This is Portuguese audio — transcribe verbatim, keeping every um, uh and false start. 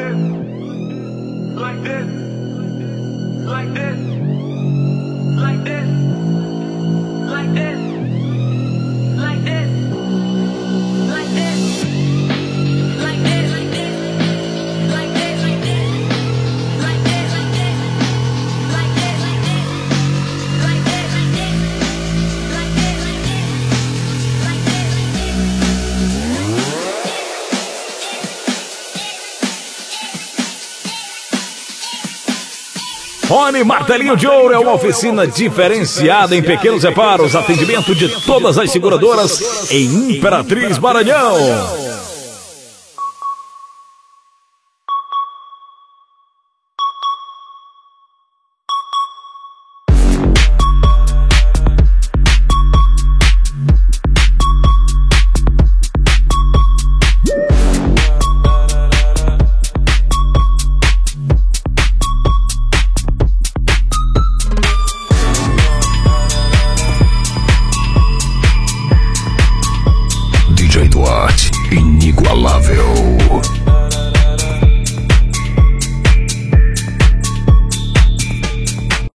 Fone Martelinho de Ouro é uma oficina diferenciada em pequenos reparos, atendimento de todas as seguradoras em Imperatriz, Maranhão. Inigualável.